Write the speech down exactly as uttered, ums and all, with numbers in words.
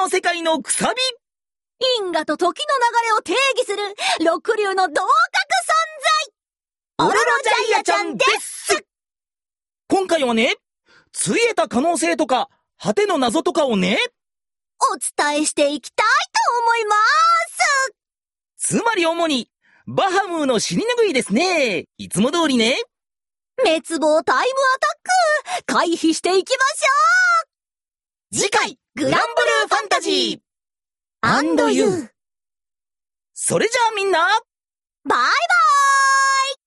の世界のくさび。 因果と時の流れを定義する六流の同格存在、 オロロジャイアちゃんです。今回はね、ついえた可能性とか果ての謎とかをね、 お伝えしていきたいと思います。 つまり主にバハムーの死に拭いですね。いつも通りね、 滅亡タイムアタック回避していきましょう。次回グランブルーファンタジーアンドユー。 それじゃあみんな、 バイバイ。